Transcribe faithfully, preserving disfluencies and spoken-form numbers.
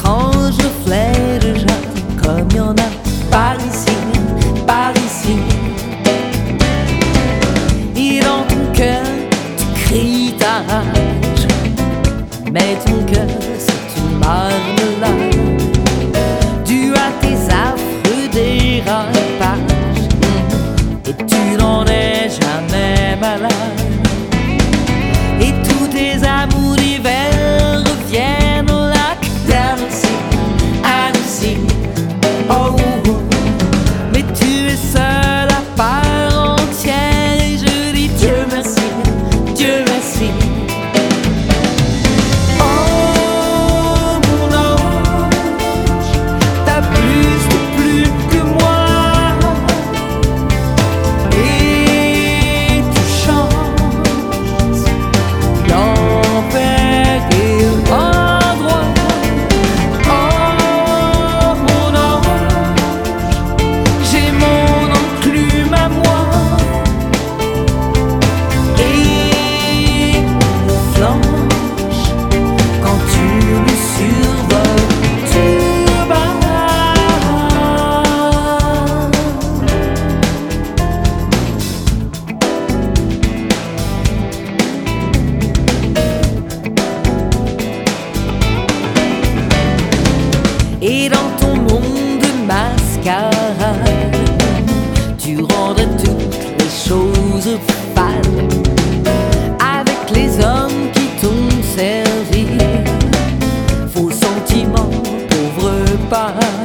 d'étranges reflets de jeunes comme il y en a par ici, par ici. Et dans ton cœur, tu cries ta rage, mais ton cœur c'est une marmelade due à tes affreux dérapages. Et tu n'en es jamais malade. Et tous tes amours d'hiver reviennent au lac d'Annecy, Annecy. Oh, oh, oh. Mais tu es seule à part entière et je dis Dieu merci, Dieu merci. Oh mon ange, t'as plus de plus que moi. Et tu changes l'envers et l'endroit. Oh mon ange, j'ai mon enclume à moi. Et le flanche quand tu me survoles tout bas. Et dans ton monde de mascarade, tu rendrais toutes les choses fades avec les hommes qui t'ont servi. Faux sentiments, pauvre pas.